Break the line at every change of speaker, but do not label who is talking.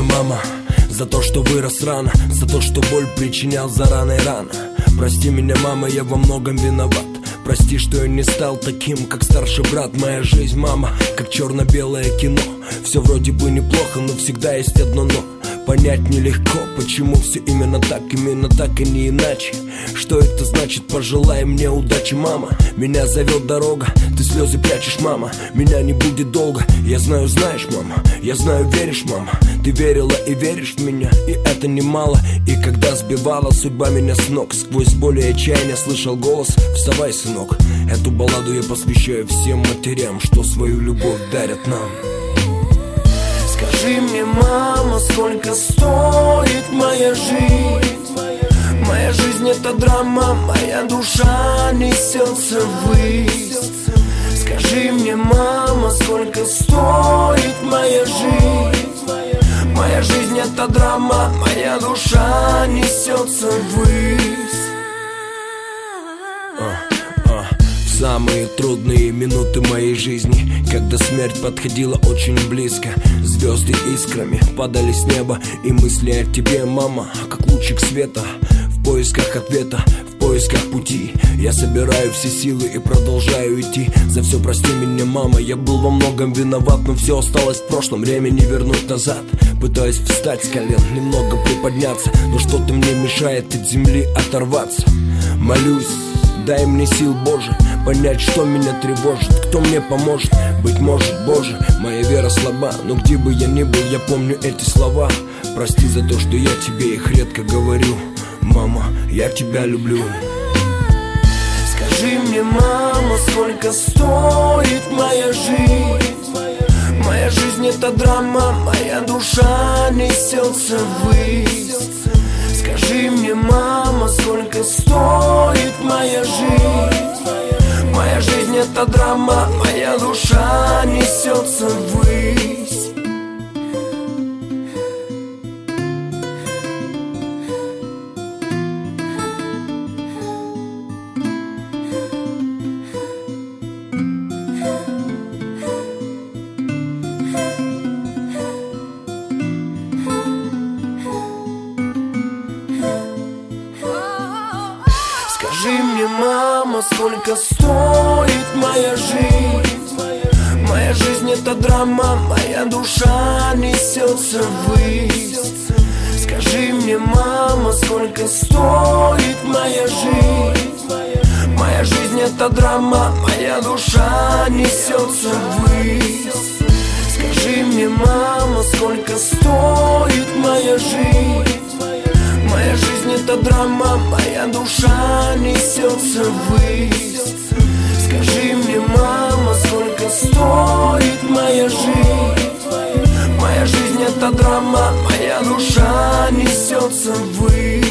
мама, за то, что вырос рано, за то, что боль причинял зарано и рано. Прости меня, мама, я во многом виноват. Прости, что я не стал таким, как старший брат. Моя жизнь, мама, как черно-белое кино. Все вроде бы неплохо, но всегда есть одно но. Понять нелегко, почему все именно так и не иначе. Что это значит? Пожелай мне удачи, мама. Меня зовет дорога, ты слезы прячешь, мама. Меня не будет долго, я знаю, знаешь, мама. Я знаю, веришь, мама. Ты верила и веришь в меня, и это немало. И когда сбивала судьба меня с ног, сквозь боль и отчаяние слышал голос: вставай, сынок. Эту балладу я посвящаю всем матерям, что свою любовь дарят нам.
Скажи мне, мама, сколько стоит моя жизнь? Моя жизнь — это драма, моя душа несется ввысь. Скажи мне, мама, сколько стоит моя жизнь? Моя жизнь — это драма, моя душа несется ввысь.
В самые трудные минуты моей жизни, когда смерть подходила очень близко, звезды искрами падали с неба, и мысли о тебе, мама, как лучик света. В поисках ответа, в поисках пути я собираю все силы и продолжаю идти. За все прости меня, мама, я был во многом виноват, но все осталось в прошлом, время не вернуть назад. Пытаюсь встать с колен, немного приподняться, но что-то мне мешает от земли оторваться. Молюсь, дай мне сил, Боже, понять, что меня тревожит, кто мне поможет. Быть может, Боже, моя вера слаба, но где бы я ни был, я помню эти слова. Прости за то, что я тебе их редко говорю. Мама, я тебя люблю.
Скажи мне, мама, сколько стоит моя жизнь? Моя жизнь — это драма, моя душа несется ввысь. Скажи мне, мама, сколько стоит моя жизнь? Моя жизнь — это драма, моя душа несется ввысь. Скажи мне, мама, сколько стоит моя жизнь? Моя жизнь — это драма, моя душа несется ввысь. Скажи мне, мама, сколько стоит моя жизнь? Моя жизнь — это драма, моя душа несется ввысь. Скажи мне, мама, сколько стоит моя жизнь? Моя жизнь — это драма, моя душа несется ввысь. Скажи мне, мама, сколько стоит моя жизнь? Моя жизнь — это драма, моя душа несется ввысь.